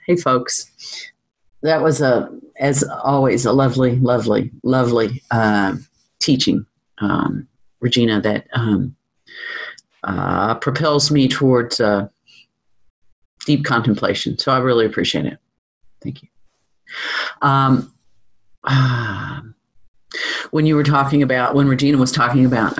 Hey, folks. That was as always, a lovely, lovely, lovely teaching, Regina, that propels me towards deep contemplation. So I really appreciate it. Thank you. When you were talking about, when Regina was talking about,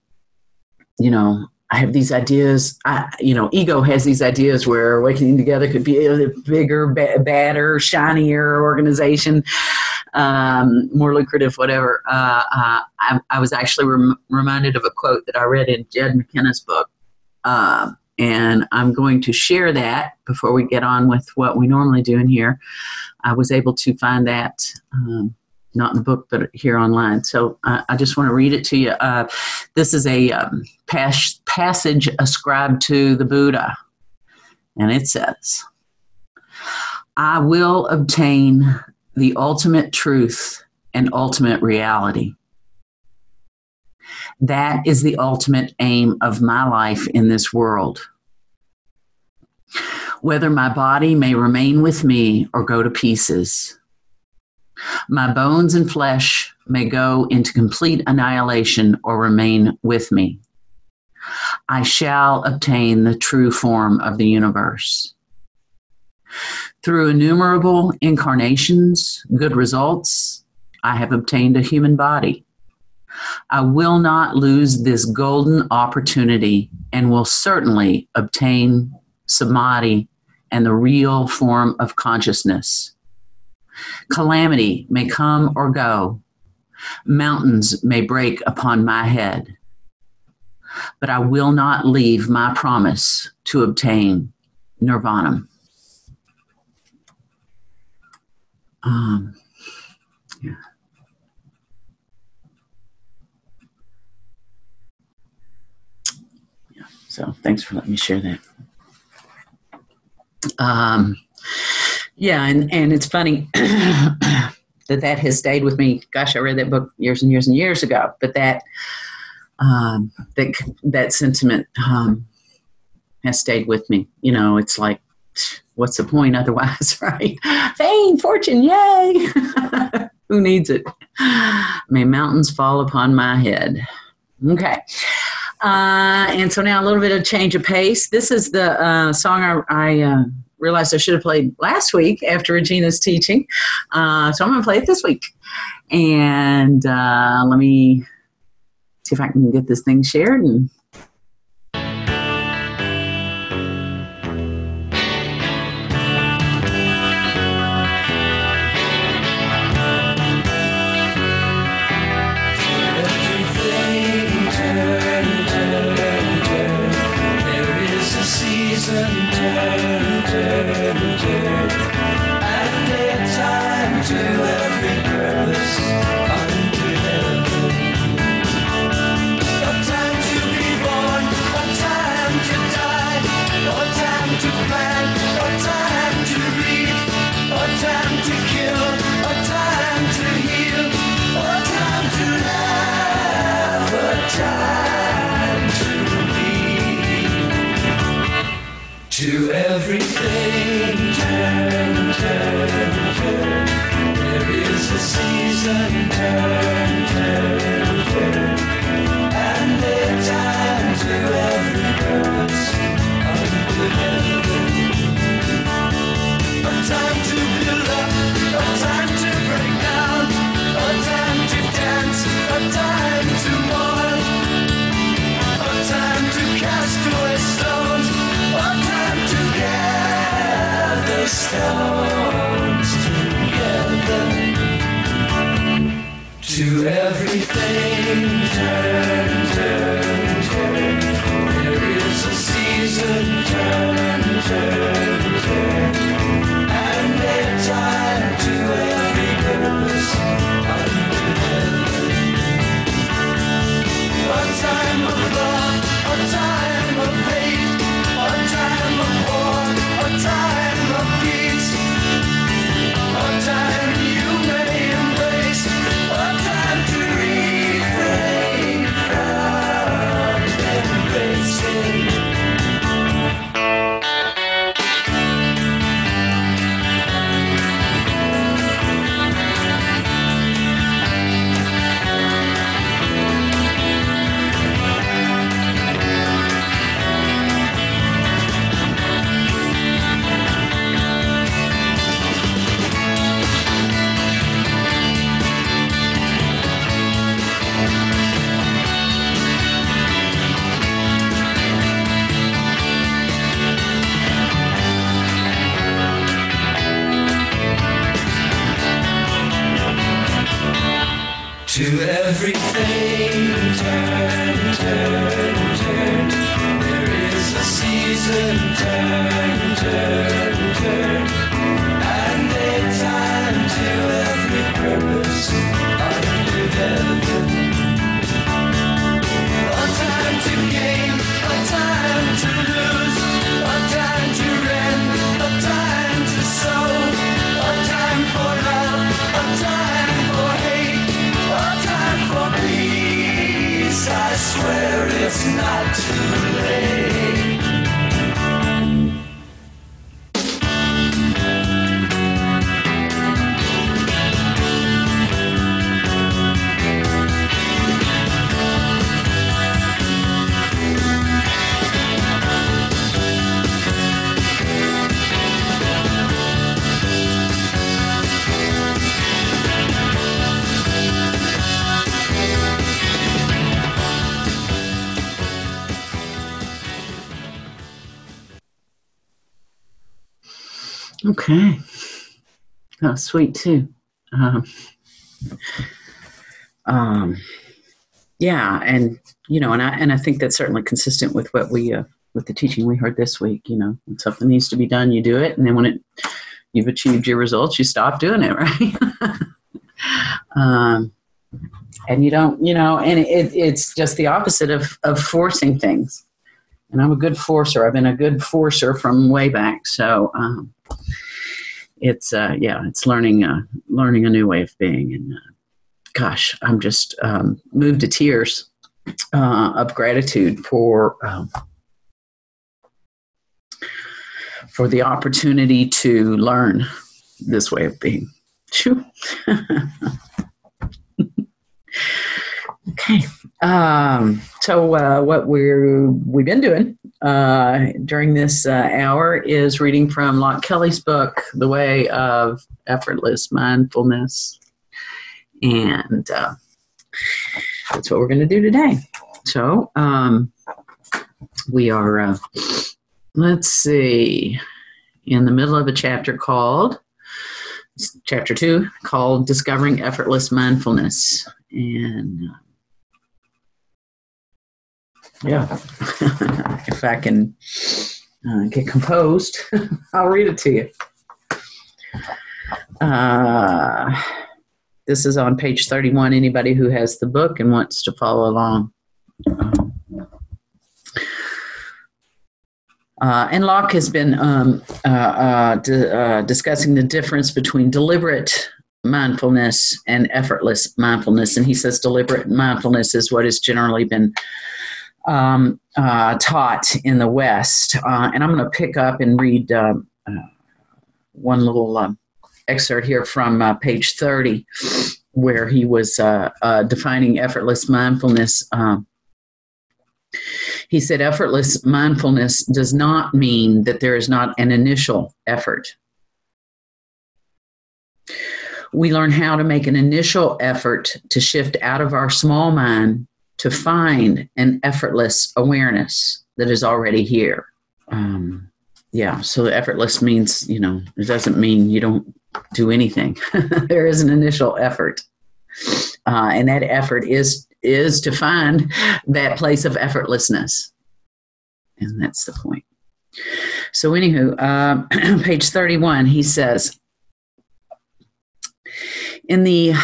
I have these ideas, ego has these ideas where Awakening Together could be a bigger, badder, shinier organization, more lucrative, whatever. I was actually reminded of a quote that I read in Jed McKenna's book. And I'm going to share that before we get on with what we normally do in here. I was able to find that, not in the book, but here online. So I just want to read it to you. This is a passage ascribed to the Buddha. And it says, I will obtain the ultimate truth and ultimate reality. That is the ultimate aim of my life in this world. Whether my body may remain with me or go to pieces, my bones and flesh may go into complete annihilation or remain with me, I shall obtain the true form of the universe. Through innumerable incarnations, good results, I have obtained a human body. I will not lose this golden opportunity and will certainly obtain samadhi and the real form of consciousness. Calamity may come or go. Mountains may break upon my head. But I will not leave my promise to obtain nirvana. Yeah. So thanks for letting me share that. And it's funny that has stayed with me. Gosh, I read that book years and years and years ago, but that sentiment has stayed with me. It's like, what's the point otherwise, right? Fame, fortune, yay! Who needs it? May mountains fall upon my head. Okay. And so now a little bit of change of pace. This is the song I realized I should have played last week after Regina's teaching. So I'm going to play it this week. And let me see if I can get this thing shared. And to everything, turn, turn, turn. There is a season, turn, turn, turn. And a time to every purpose under heaven. A time to build up, a time to break down, a time to dance, a time to mourn, a time to cast away stones, a time to gather stones together. To everything, turn, turn, turn. There is a season, turn, turn, turn. And a time to every purpose under heaven. A time of love, a time of hate, a time of war, a time of peace, a time you may embrace, a time to refrain from embracing. To everything, turn, turn, turn. There is a season, turn, turn, turn. And a time to every purpose under heaven. A time to gain, a time to lose, a time to rend, a time to sow, a time for love, a time for hate, a time for peace. I swear it's not too late. Okay. Oh, sweet too. Yeah, and and I think that's certainly consistent with what we with the teaching we heard this week. When something needs to be done, you do it, and then when you've achieved your results, you stop doing it, right? And you don't, and it's just the opposite of forcing things. And I'm a good forcer. I've been a good forcer from way back. So it's learning a new way of being. And gosh, I'm just moved to tears of gratitude for the opportunity to learn this way of being. Shoo. Okay. So what we've been doing during this hour is reading from Locke Kelly's book, The Way of Effortless Mindfulness. And that's what we're going to do today. So we are, let's see, in the middle of a chapter called, Chapter 2, called Discovering Effortless Mindfulness. And if I can get composed, I'll read it to you. This is on page 31. Anybody who has the book and wants to follow along. And Locke has been discussing the difference between deliberate mindfulness and effortless mindfulness. And he says deliberate mindfulness is what has generally been taught in the West. And I'm going to pick up and read one little excerpt here from page 30, where he was defining effortless mindfulness. He said, effortless mindfulness does not mean that there is not an initial effort. We learn how to make an initial effort to shift out of our small mind to find an effortless awareness that is already here. So effortless means, it doesn't mean you don't do anything. There is an initial effort. And that effort is to find that place of effortlessness. And that's the point. So anywho, page 31, he says, in the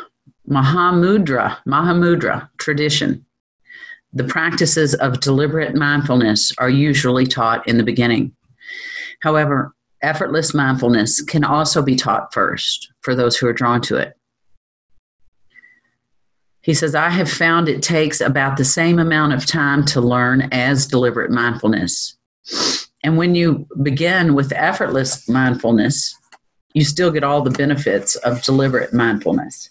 Mahamudra tradition, the practices of deliberate mindfulness are usually taught in the beginning. However, effortless mindfulness can also be taught first for those who are drawn to it. He says, I have found it takes about the same amount of time to learn as deliberate mindfulness. And when you begin with effortless mindfulness, you still get all the benefits of deliberate mindfulness.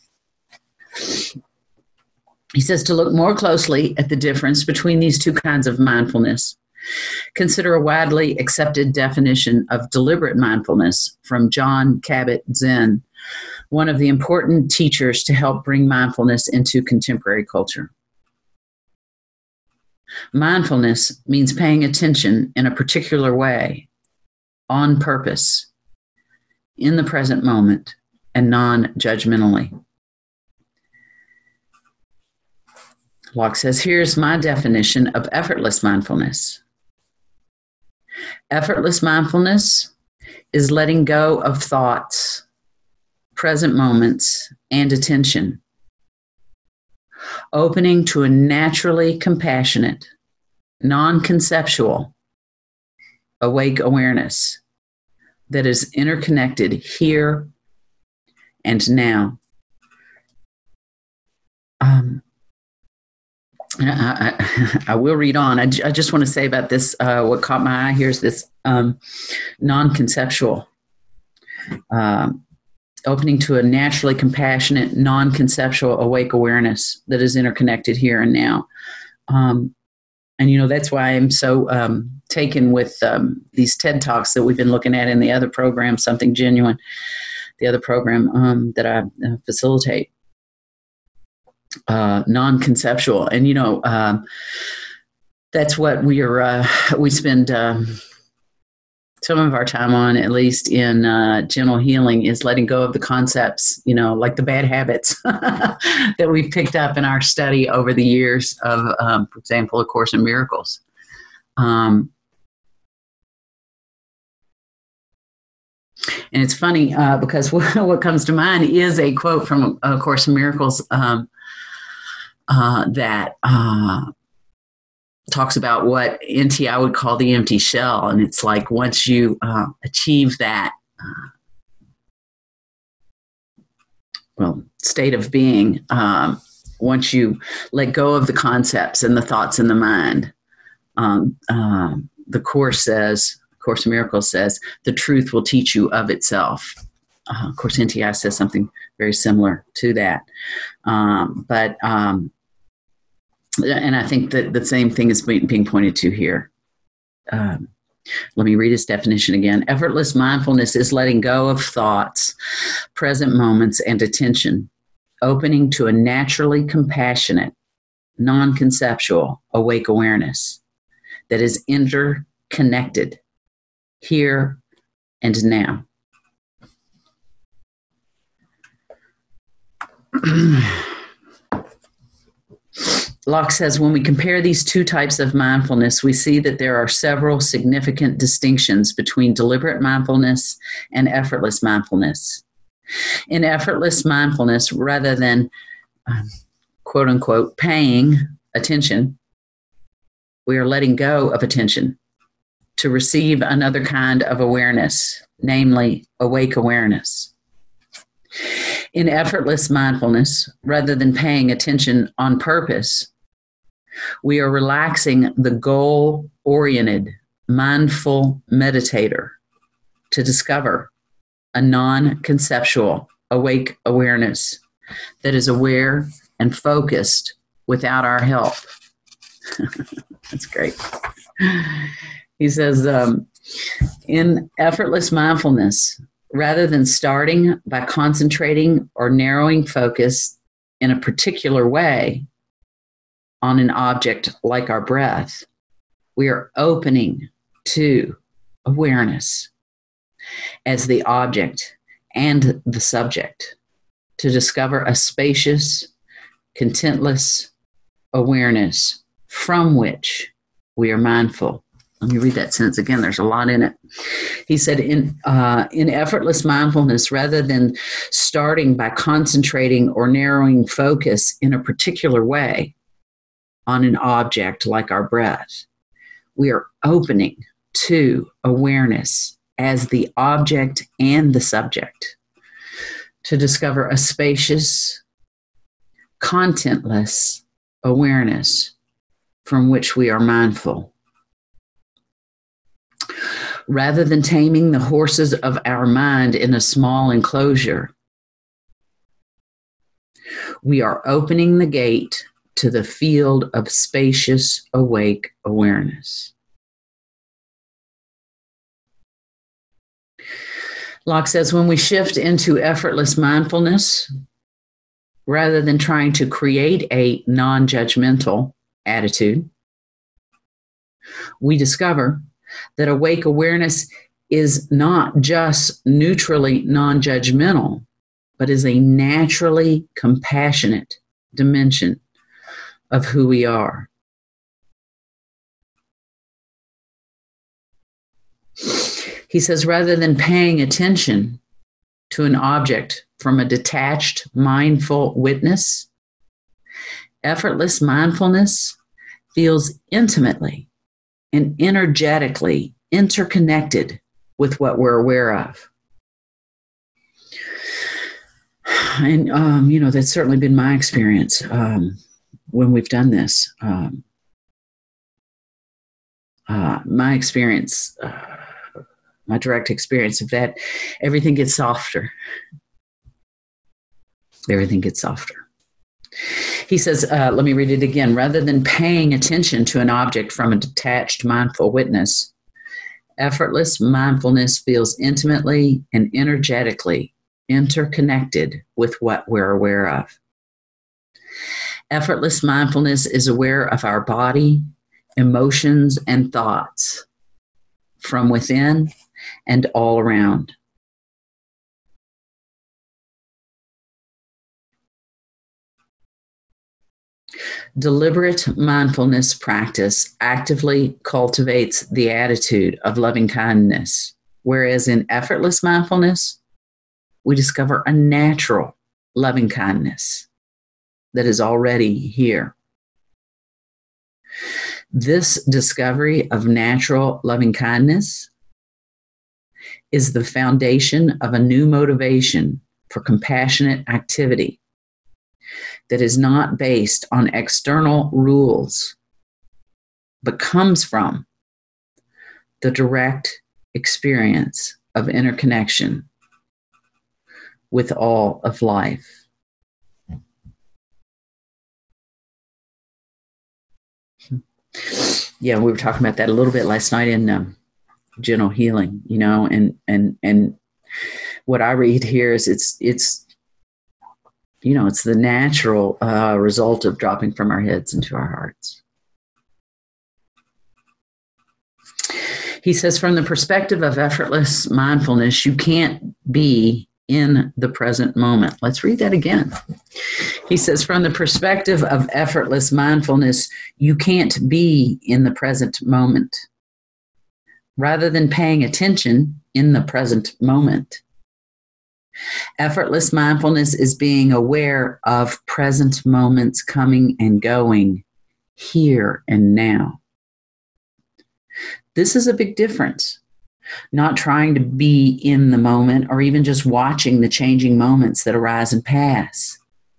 He says to look more closely at the difference between these two kinds of mindfulness. Consider a widely accepted definition of deliberate mindfulness from Jon Kabat-Zinn, one of the important teachers to help bring mindfulness into contemporary culture. Mindfulness means paying attention in a particular way, on purpose, in the present moment, and non-judgmentally. Locke says, here's my definition of effortless mindfulness. Effortless mindfulness is letting go of thoughts, present moments, and attention, opening to a naturally compassionate, non-conceptual, awake awareness that is interconnected here and now. I will read on. I just want to say about this, what caught my eye here is this non-conceptual, opening to a naturally compassionate, non-conceptual, awake awareness that is interconnected here and now. And, that's why I'm so taken with these TED Talks that we've been looking at in the other program, Something Genuine, the other program that I facilitate. Non-conceptual. And, that's what we spend some of our time on, at least in gentle healing, is letting go of the concepts, like the bad habits that we've picked up in our study over the years of, for example, A Course in Miracles. And it's funny because what comes to mind is a quote from A Course in Miracles that talks about what NTI would call the empty shell. And it's like once you achieve that state of being, once you let go of the concepts and the thoughts in the mind, the Course in Miracles says, the truth will teach you of itself. Of course, NTI says something very similar to that. And I think that the same thing is being pointed to here. Let me read his definition again. Effortless mindfulness is letting go of thoughts, present moments, and attention, opening to a naturally compassionate, non-conceptual, awake awareness that is interconnected here and now. Locke says, when we compare these two types of mindfulness, we see that there are several significant distinctions between deliberate mindfulness and effortless mindfulness. In effortless mindfulness, rather than, quote unquote, paying attention, we are letting go of attention to receive another kind of awareness, namely awake awareness. In effortless mindfulness, rather than paying attention on purpose, we are relaxing the goal-oriented, mindful meditator to discover a non-conceptual, awake awareness that is aware and focused without our help. That's great. He says, in effortless mindfulness, rather than starting by concentrating or narrowing focus in a particular way on an object like our breath, we are opening to awareness as the object and the subject to discover a spacious, contentless awareness from which we are mindful. Let me read that sentence again. There's a lot in it. He said, in effortless mindfulness, rather than starting by concentrating or narrowing focus in a particular way on an object like our breath, we are opening to awareness as the object and the subject to discover a spacious, contentless awareness from which we are mindful. Rather than taming the horses of our mind in a small enclosure, we are opening the gate to the field of spacious, awake awareness. Locke says, when we shift into effortless mindfulness, rather than trying to create a non-judgmental attitude, we discover that awake awareness is not just neutrally non-judgmental, but is a naturally compassionate dimension of who we are. He says, rather than paying attention to an object from a detached, mindful witness, effortless mindfulness feels intimately and energetically interconnected with what we're aware of. And, that's certainly been my experience when we've done this. My experience, my direct experience of that, everything gets softer. Everything gets softer. He says, let me read it again. Rather than paying attention to an object from a detached, mindful witness, effortless mindfulness feels intimately and energetically interconnected with what we're aware of. Effortless mindfulness is aware of our body, emotions, and thoughts from within and all around. Deliberate mindfulness practice actively cultivates the attitude of loving kindness, whereas in effortless mindfulness, we discover a natural loving kindness that is already here. This discovery of natural loving kindness is the foundation of a new motivation for compassionate activity that is not based on external rules, but comes from the direct experience of interconnection with all of life. Yeah, we were talking about that a little bit last night in Gentle Healing, and what I read here is it's the natural result of dropping from our heads into our hearts. He says, from the perspective of effortless mindfulness, you can't be in the present moment. Let's read that again. He says, from the perspective of effortless mindfulness, you can't be in the present moment. Rather than paying attention in the present moment, effortless mindfulness is being aware of present moments coming and going, here and now. This is a big difference. Not trying to be in the moment or even just watching the changing moments that arise and pass.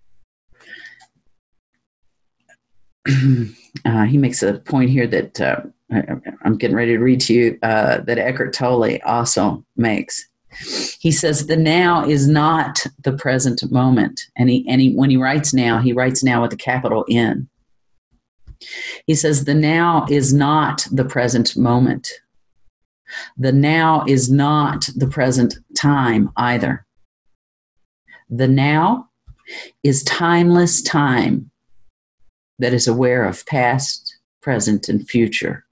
He makes a point here that I'm getting ready to read to you that Eckhart Tolle also makes. He says the now is not the present moment, and he when he writes now with a capital N. He says the now is not the present moment. The now is not the present time either. The now is timeless time that is aware of past, present, and future.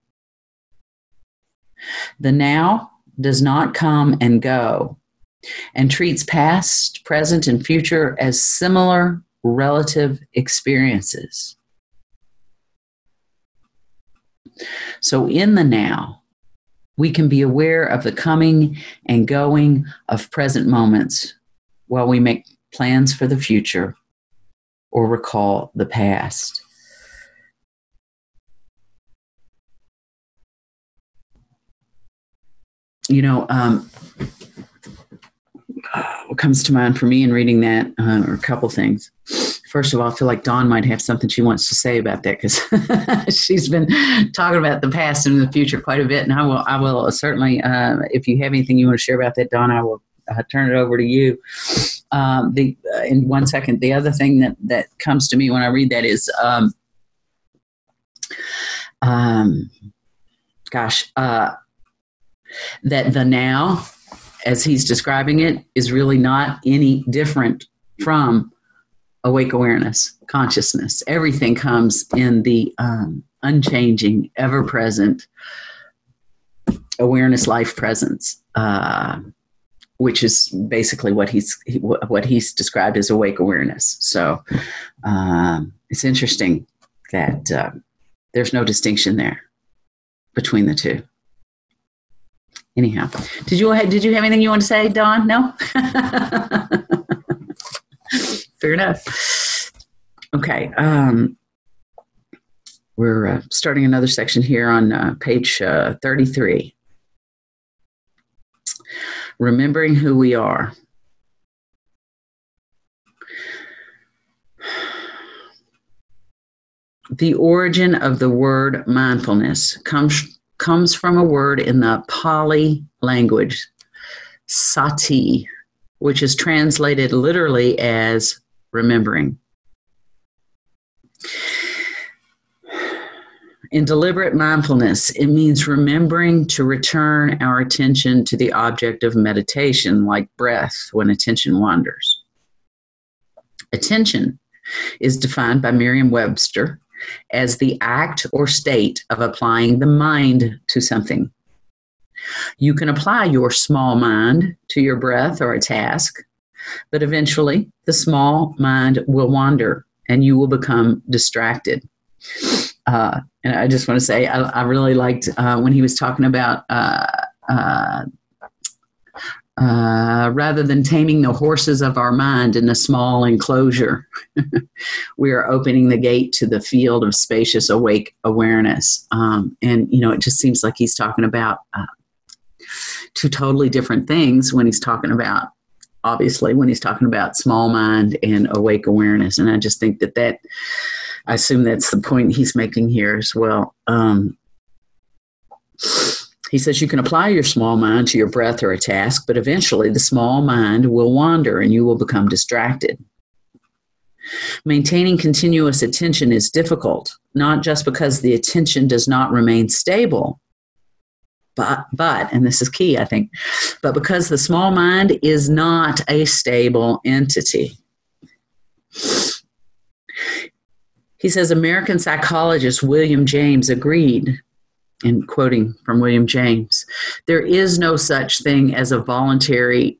The now does not come and go and treats past, present, and future as similar relative experiences. So in the now, we can be aware of the coming and going of present moments while we make plans for the future or recall the past. What comes to mind for me in reading that are a couple things. First of all, I feel like Dawn might have something she wants to say about that because she's been talking about the past and the future quite a bit. And I will certainly, if you have anything you want to share about that, Dawn, I will turn it over to you. In 1 second, the other thing that comes to me when I read that is, that the now, as he's describing it, is really not any different from awake awareness, consciousness. Everything comes in the unchanging, ever-present awareness life presence, which is basically what he's described as awake awareness. So it's interesting that there's no distinction there between the two. Anyhow, did you have anything you want to say, Dawn? No? Fair enough. Okay. We're starting another section here on page 33. Remembering who we are. The origin of the word mindfulness comes from a word in the Pali language, sati, which is translated literally as remembering. In deliberate mindfulness, it means remembering to return our attention to the object of meditation, like breath when attention wanders. Attention is defined by Merriam-Webster as the act or state of applying the mind to something. You can apply your small mind to your breath or a task, but eventually the small mind will wander and you will become distracted. And I just want to say, I really liked when he was talking about rather than taming the horses of our mind in a small enclosure, we are opening the gate to the field of spacious awake awareness. And, it just seems like he's talking about two totally different things when he's talking about, obviously, when he's talking about small mind and awake awareness. And I just think that I assume that's the point he's making here as well. He says you can apply your small mind to your breath or a task, but eventually the small mind will wander and you will become distracted. Maintaining continuous attention is difficult, not just because the attention does not remain stable, but, and this is key, I think, but because the small mind is not a stable entity. He says American psychologist William James agreed, and quoting from William James, there is no such thing as voluntary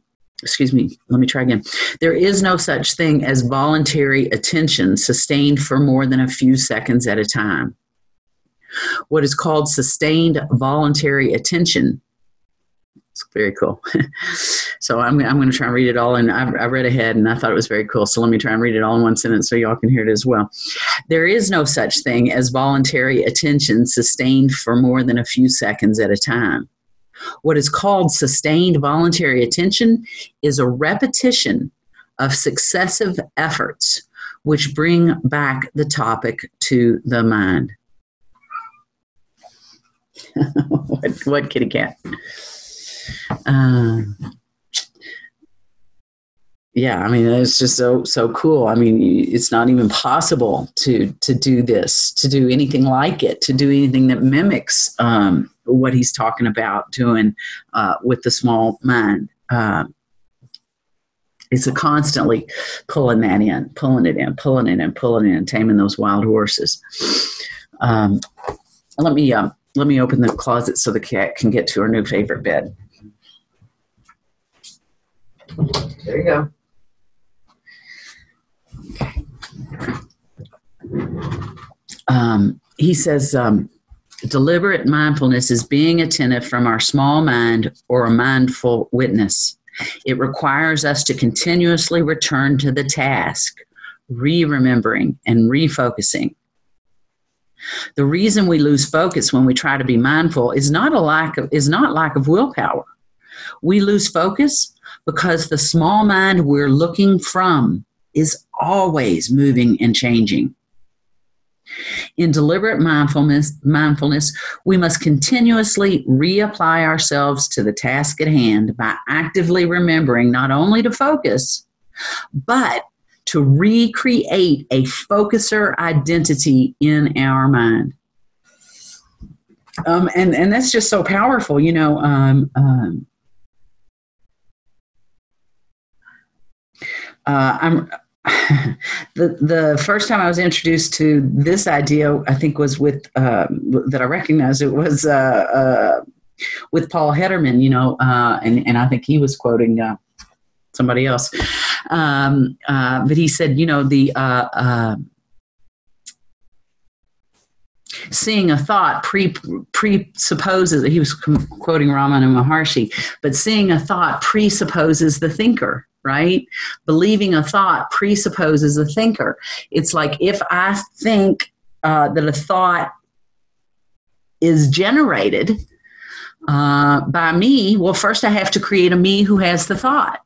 attention sustained for more than a few seconds at a time. What is called sustained voluntary attention. It's very cool. So I'm going to try and read it all. And I read ahead and I thought it was very cool. So let me try and read it all in one sentence so y'all can hear it as well. There is no such thing as voluntary attention sustained for more than a few seconds at a time. What is called sustained voluntary attention is a repetition of successive efforts which bring back the topic to the mind. What kitty cat? Yeah, I mean, it's just so cool. I mean, it's not even possible to do this, to do anything like it, to do anything that mimics what he's talking about doing with the small mind. It's a constantly pulling it in, taming those wild horses. Let me open the closet so the cat can get to her new favorite bed. There you go. He says, deliberate mindfulness is being attentive from our small mind or a mindful witness. It requires us to continuously return to the task, re-remembering and refocusing. The reason we lose focus when we try to be mindful is not lack of willpower. We lose focus because the small mind we're looking from is always moving and changing. In deliberate mindfulness, we must continuously reapply ourselves to the task at hand by actively remembering not only to focus, but to recreate a focuser identity in our mind. And that's just so powerful, the first time I was introduced to this idea, I think was with that I recognized it was with Paul Hederman, and I think he was quoting somebody else, but he said, Seeing a thought presupposes, he was quoting Ramana Maharshi, but seeing a thought presupposes the thinker, right? Believing a thought presupposes a thinker. It's like if I think that a thought is generated by me, well, first I have to create a me who has the thought.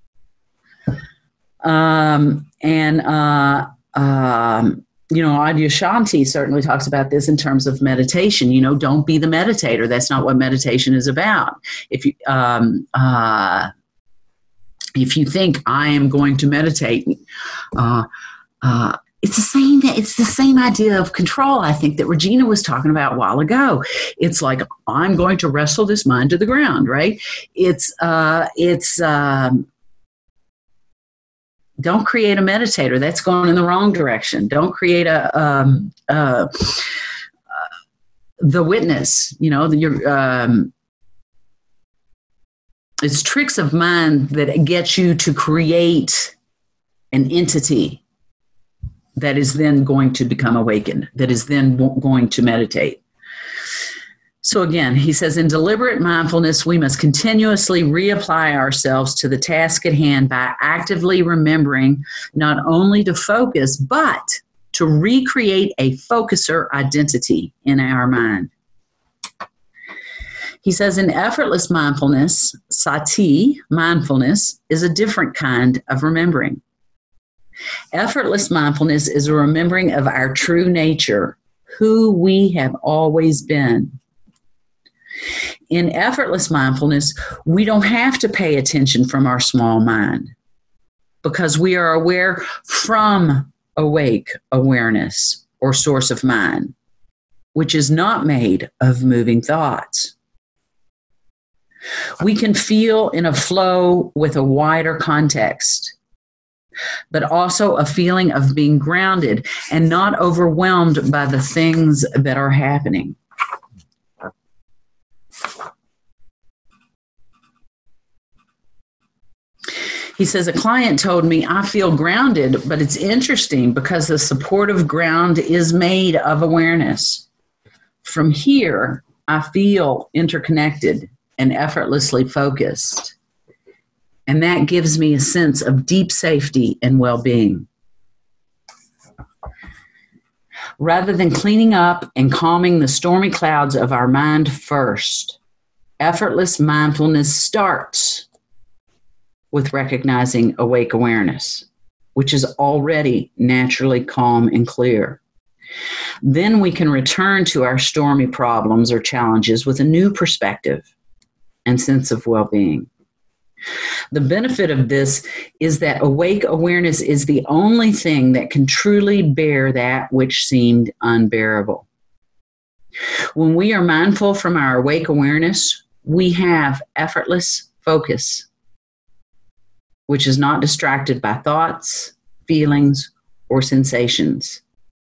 Adyashanti certainly talks about this in terms of meditation. Don't be the meditator. That's not what meditation is about. If you think I am going to meditate, it's the same idea of control, I think, that Regina was talking about a while ago. It's like, I'm going to wrestle this mind to the ground, right? Don't create a meditator. That's going in the wrong direction. Don't create the witness. It's tricks of mind that get you to create an entity that is then going to become awakened, that is then going to meditate. So again, he says, in deliberate mindfulness, we must continuously reapply ourselves to the task at hand by actively remembering not only to focus, but to recreate a focuser identity in our mind. He says, in effortless mindfulness, sati, mindfulness, is a different kind of remembering. Effortless mindfulness is a remembering of our true nature, who we have always been. In effortless mindfulness, we don't have to pay attention from our small mind because we are aware from awake awareness or source of mind, which is not made of moving thoughts. We can feel in a flow with a wider context, but also a feeling of being grounded and not overwhelmed by the things that are happening. He says, a client told me, I feel grounded, but it's interesting because the supportive ground is made of awareness. From here, I feel interconnected and effortlessly focused. And that gives me a sense of deep safety and well-being. Rather than cleaning up and calming the stormy clouds of our mind first, effortless mindfulness starts with recognizing awake awareness, which is already naturally calm and clear. Then we can return to our stormy problems or challenges with a new perspective and sense of well-being. The benefit of this is that awake awareness is the only thing that can truly bear that which seemed unbearable. When we are mindful from our awake awareness, we have effortless focus, which is not distracted by thoughts, feelings, or sensations.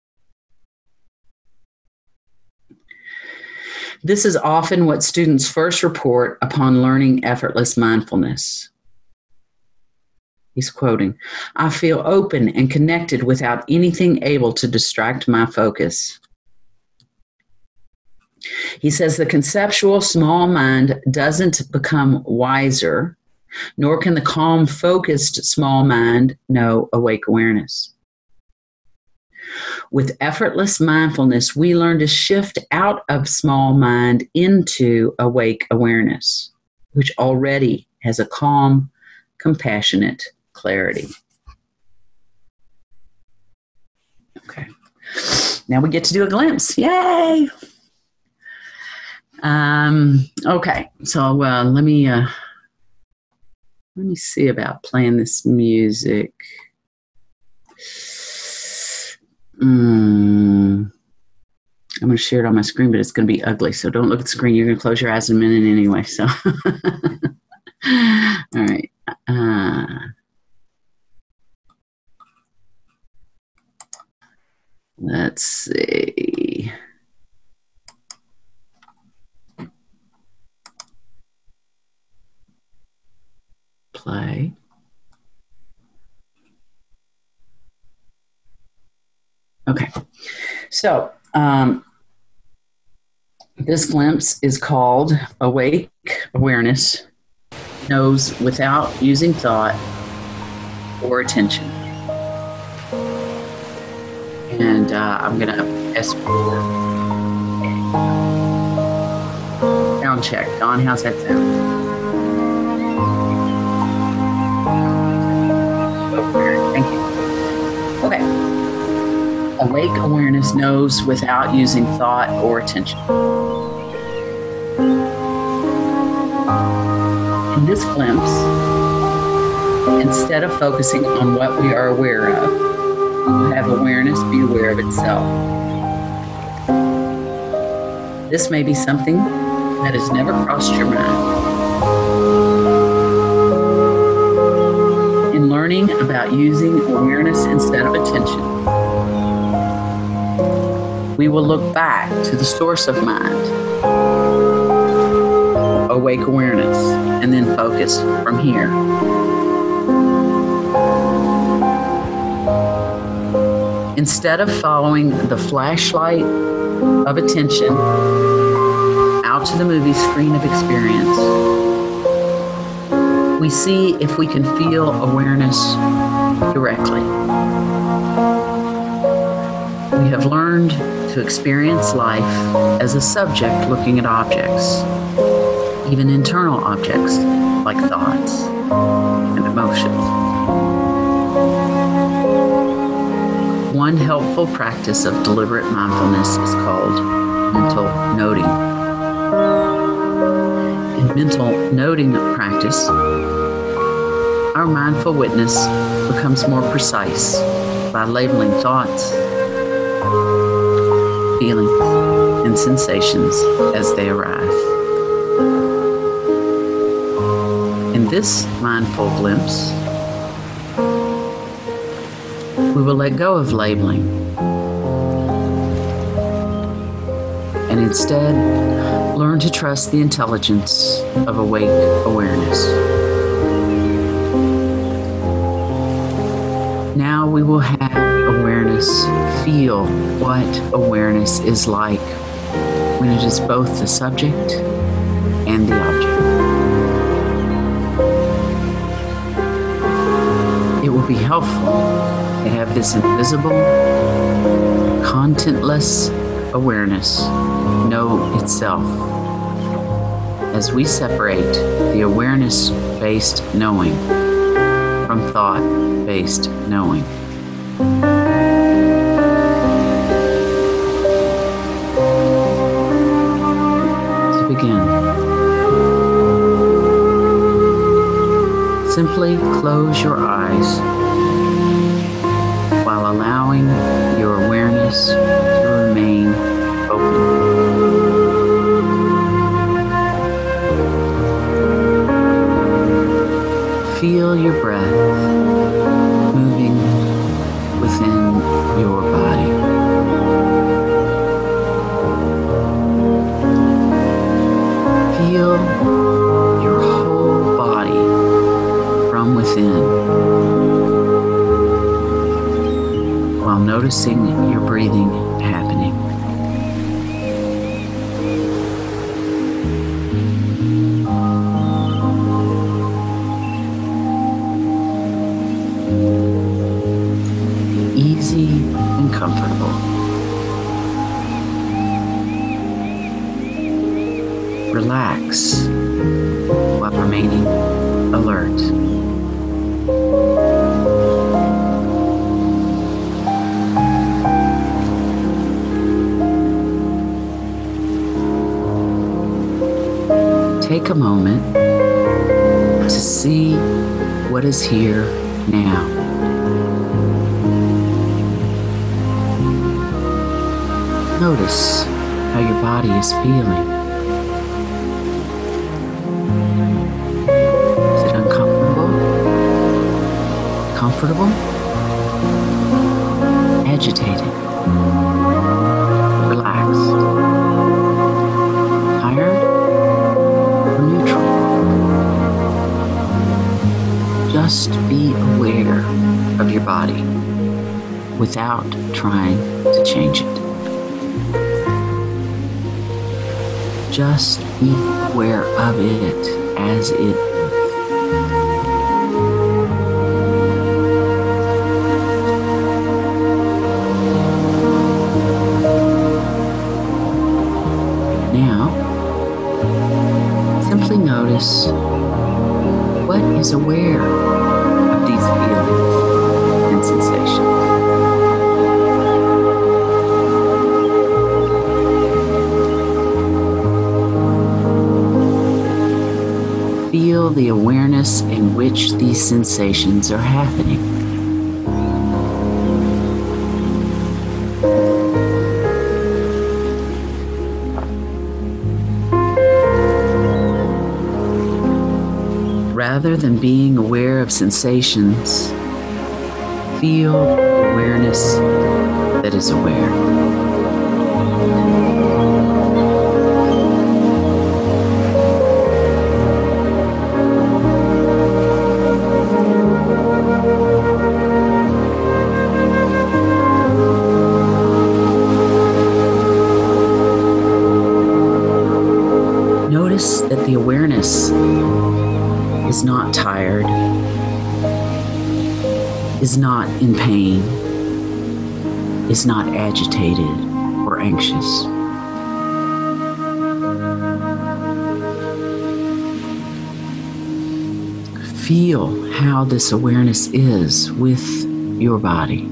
This is often what students first report upon learning effortless mindfulness. He's quoting, I feel open and connected without anything able to distract my focus. He says the conceptual small mind doesn't become wiser, nor can the calm, focused small mind know awake awareness. With effortless mindfulness, we learn to shift out of small mind into awake awareness, which already has a calm, compassionate clarity. Okay. Now we get to do a glimpse. Yay! Okay. So let me see about playing this music. I'm going to share it on my screen, but it's going to be ugly. So don't look at the screen. You're going to close your eyes in a minute anyway. So, all right. Let's see. Play. Okay. So, This glimpse is called awake awareness, knows without using thought or attention. And I'm going to ask for sound check. Don, how's that sound? Okay, thank you. Okay. Awake awareness knows without using thought or attention. In this glimpse, instead of focusing on what we are aware of, have awareness be aware of itself. This may be something that has never crossed your mind. In learning about using awareness instead of attention, we will look back to the source of mind, awake awareness, and then focus from here. Instead of following the flashlight of attention out to the movie screen of experience, we see if we can feel awareness directly. We have learned to experience life as a subject looking at objects, even internal objects like thoughts and emotions. One helpful practice of deliberate mindfulness is called mental noting. In mental noting practice, our mindful witness becomes more precise by labeling thoughts, feelings, and sensations as they arise. In this mindful glimpse, we will let go of labeling and instead learn to trust the intelligence of awake awareness. Now we will have awareness feel what awareness is like when it is both the subject and the object. It will be helpful to have this invisible, contentless awareness know itself as we separate the awareness-based knowing from thought-based knowing. To begin, simply close your eyes while allowing your awareness to remain open. Feel your breath moving within your body. Feel your whole body from within, while noticing your breathing happening. Easy and comfortable. Relax while remaining alert. Take a moment to see what is here now. Notice how your body is feeling. Is it uncomfortable? Comfortable? Agitated? Relaxed? Tired? Or neutral? Just be aware of your body without trying to change it. Just be aware of it as it is. Now, simply notice what is aware of these feelings and sensations. Feel the awareness in which these sensations are happening. Rather than being aware of sensations, feel awareness that is aware. Notice that the awareness is not tired, is not in pain, is not agitated or anxious. Feel how this awareness is with your body.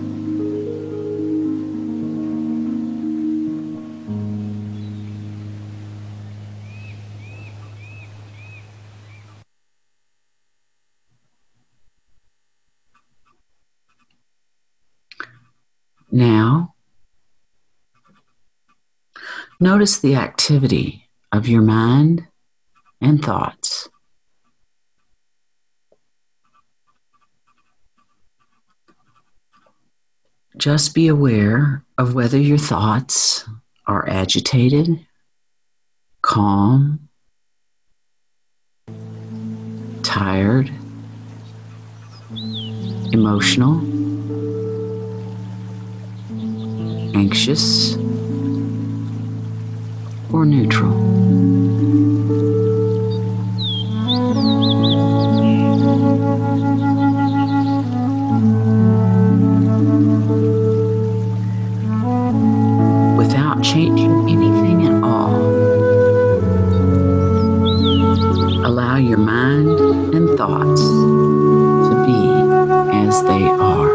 Now, notice the activity of your mind and thoughts. Just be aware of whether your thoughts are agitated, calm, tired, emotional, anxious, or neutral. Without changing anything at all, allow your mind and thoughts to be as they are.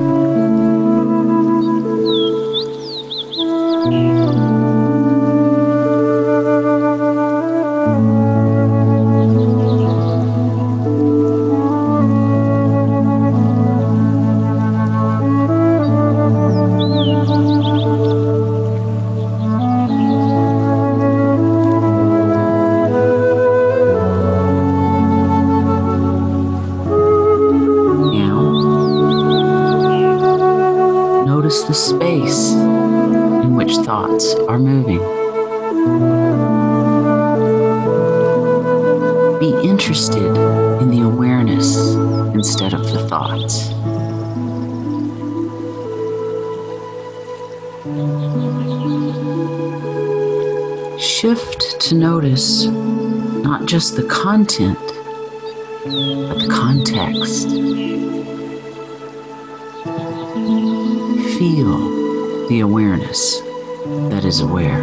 Notice the space in which thoughts are moving. Be interested in the awareness instead of the thoughts. Shift to notice not just the content, but the context. Feel the awareness that is aware.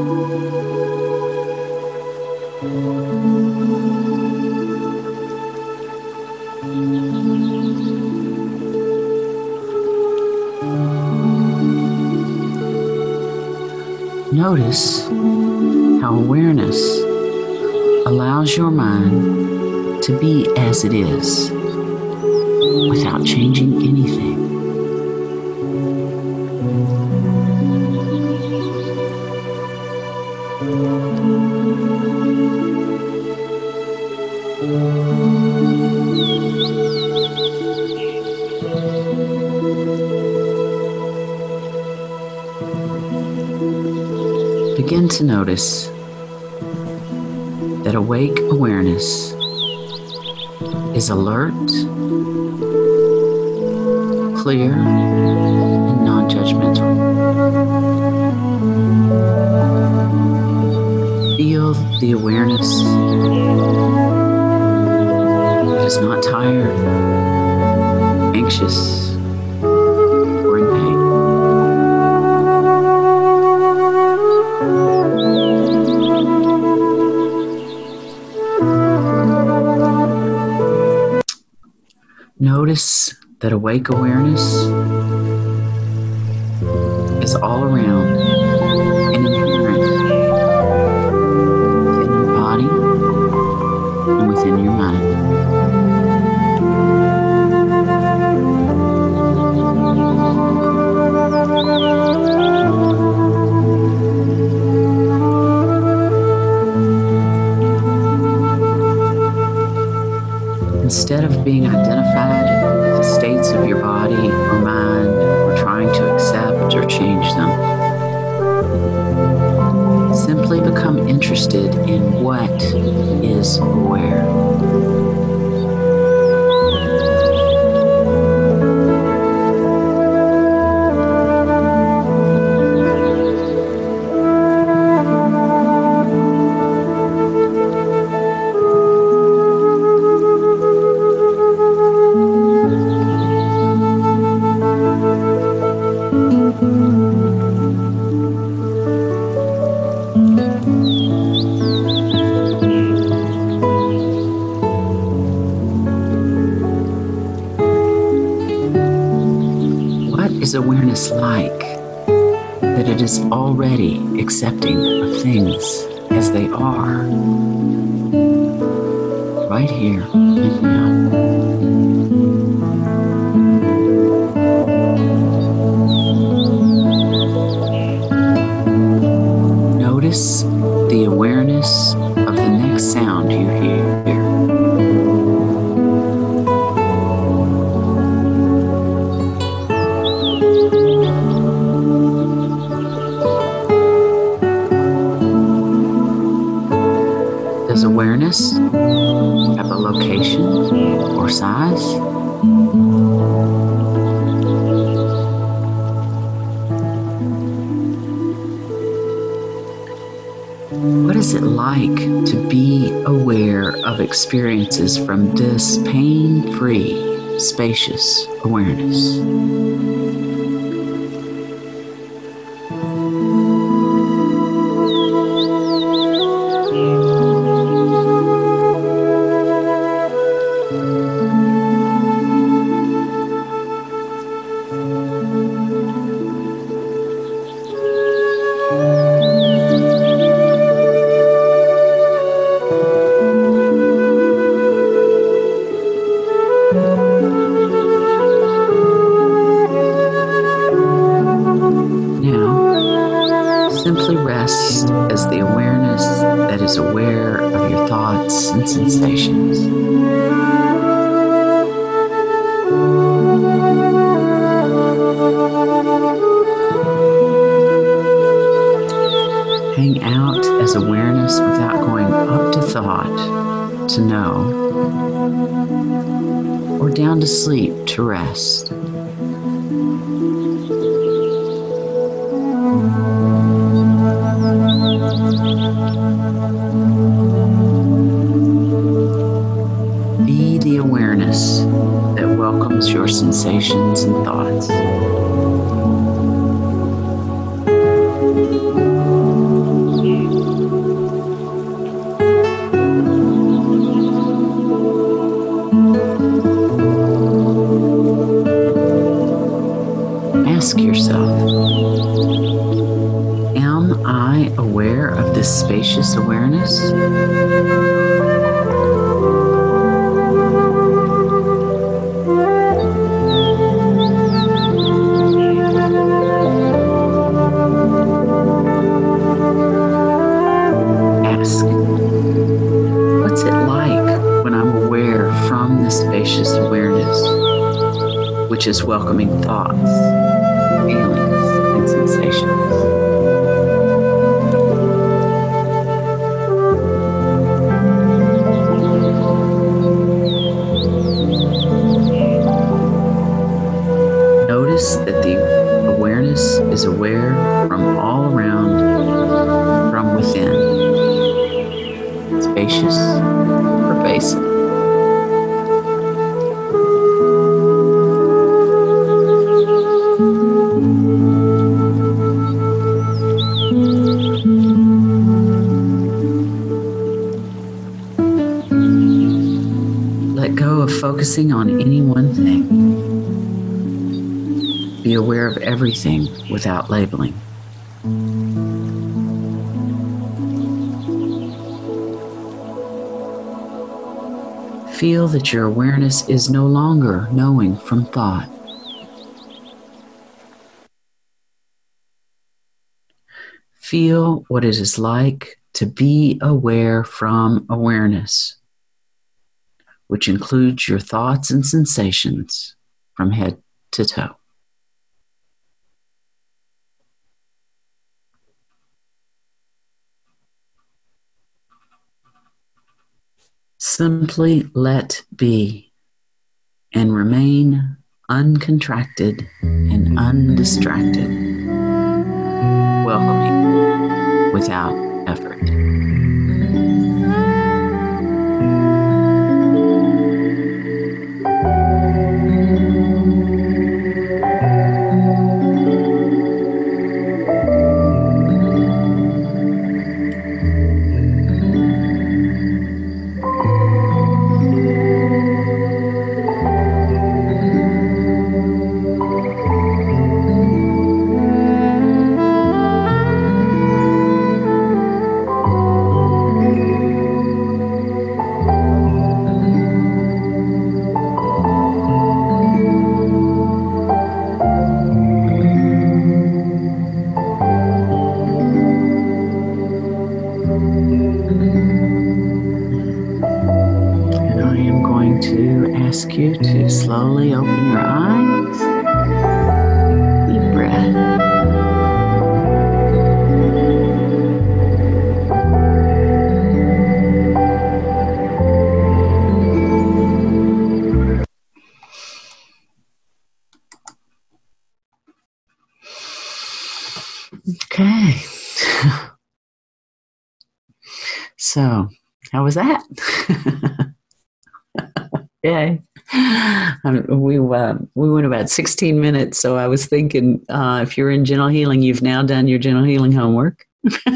Notice how awareness allows your mind to be as it is without changing anything. Begin to notice that awake awareness is alert, clear, and non-judgmental. Feel Feel the awareness that is not tired, anxious, or in pain. Notice that awake awareness is all around and inherent within your body and within your mind. Instead of being identified with the states of your body or mind or trying to accept or change them, simply become interested in what is aware. Is awareness like that it is already accepting of things as they are, right here and now. Notice the awareness of the next sound you hear. Does awareness have a location or size? What is it like to be aware of experiences from this pain-free, spacious awareness? Simply rest as the awareness that is aware of your thoughts and sensations. Hang out as awareness without going up to thought to know, or down to sleep to rest. Be the awareness that welcomes your sensations and thoughts. Ask yourself, am I aware of this spacious awareness? Ask, what's it like when I'm aware from this spacious awareness, which is welcoming thoughts, feelings, and sensations? Notice that the awareness is aware from all around, from within. gracious pervasive. Let go of focusing on any one thing. Be aware of everything without labeling. Feel that your awareness is no longer knowing from thought. Feel what it is like to be aware from awareness, which includes your thoughts and sensations from head to toe. Simply let be and remain uncontracted and undistracted, welcoming without effort. Ask you to slowly open your eyes. Deep breath. Okay. So, how was that? Okay. We went about 16 minutes, so I was thinking if you're in gentle healing, you've now done your gentle healing homework.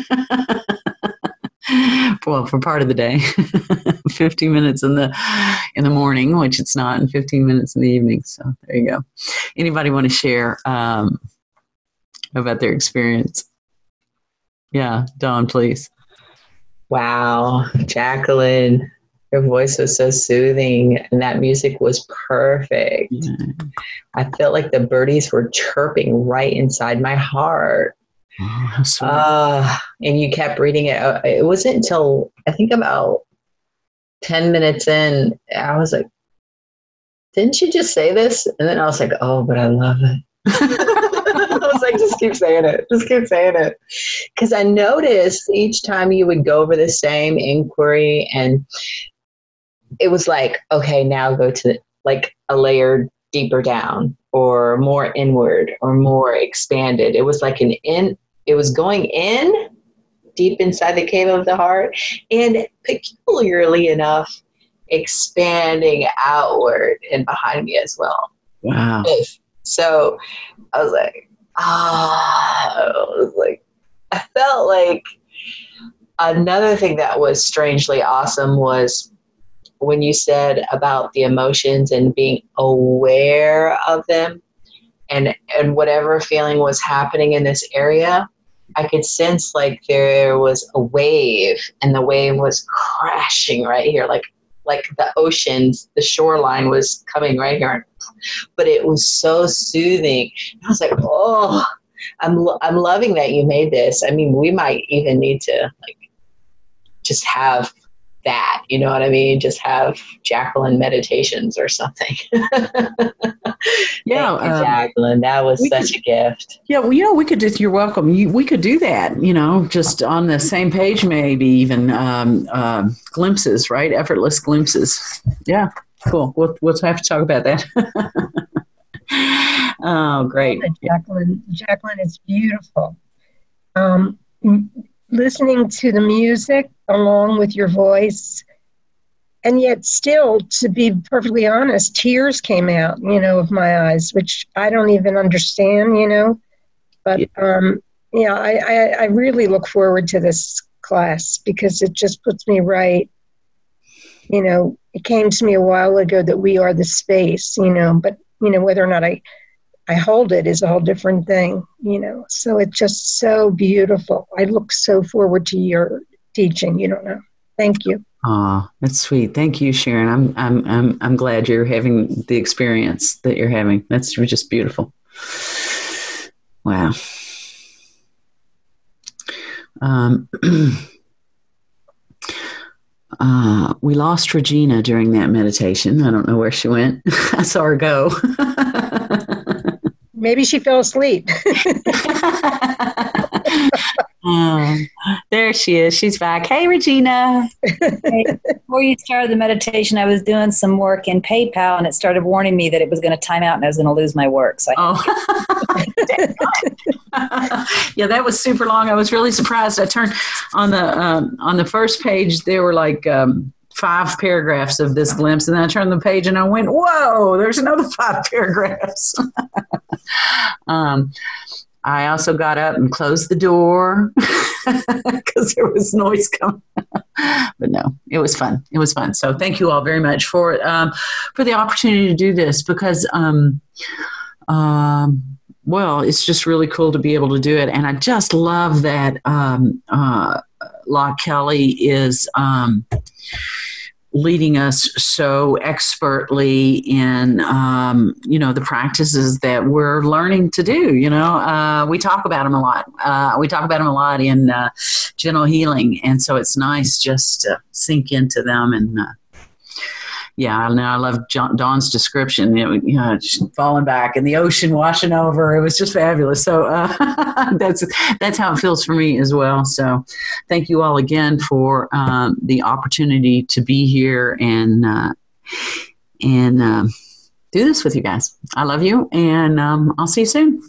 Well, for part of the day, 15 minutes in the morning, which it's not, and 15 minutes in the evening. So there you go. Anybody want to share about their experience? Yeah, Dawn, please. Wow, Jacqueline, your voice was so soothing, and that music was perfect. Yeah. I felt like the birdies were chirping right inside my heart. Oh, how sweet. And you kept reading it. It wasn't until I think about 10 minutes in, I was like, didn't you just say this? And then I was like, oh, but I love it. I was like, just keep saying it. Just keep saying it. Because I noticed each time you would go over the same inquiry, and it was like, okay, now go to like a layer deeper down or more inward or more expanded. It was like it was going in deep inside the cave of the heart, and peculiarly enough, expanding outward and behind me as well. Wow. So I was like, I felt like another thing that was strangely awesome was when you said about the emotions and being aware of them, and whatever feeling was happening in this area, I could sense like there was a wave, and the wave was crashing right here, like the oceans, the shoreline was coming right here, but it was so soothing. I was like, oh, I'm loving that you made this. I mean, we might even need to like just have that, you know what I mean? Just have Jacqueline meditations or something. Yeah, Thank you, Jacqueline. That was such a gift. Yeah, well, we could just, you're welcome. We could do that, just on the same page, maybe even glimpses, right? Effortless glimpses. Yeah, cool. We'll have to talk about that. Oh, great. Jacqueline, it's beautiful. listening to the music along with your voice. And yet still, to be perfectly honest, tears came out, of my eyes, which I don't even understand, But I really look forward to this class because it just puts me right. It came to me a while ago that we are the space, but, whether or not I hold it is a whole different thing, So it's just so beautiful. I look so forward to your teaching. You don't know. Thank you. Oh, that's sweet. Thank you, Sharon. I'm glad you're having the experience that you're having. That's just beautiful. Wow. We lost Regina during that meditation. I don't know where she went. I saw her go. Maybe she fell asleep. There she is. She's back. Hey, Regina. Hey, before you started the meditation, I was doing some work in PayPal, and it started warning me that it was going to time out and I was going to lose my work. So Yeah, that was super long. I was really surprised. I turned on the first page. There were like 5 paragraphs of this glimpse, and then I turned the page and I went, "Whoa! There's another 5 paragraphs." I also got up and closed the door because there was noise coming. But no, it was fun. It was fun. So thank you all very much for the opportunity to do this because, well, it's just really cool to be able to do it. And I just love that La Kelly is leading us so expertly in, the practices that we're learning to do. We talk about them a lot. We talk about them a lot in gentle healing. And so it's nice just to sink into them. And I love Dawn's description, just falling back and the ocean washing over. It was just fabulous. So that's how it feels for me as well. So thank you all again for the opportunity to be here and do this with you guys. I love you, and I'll see you soon.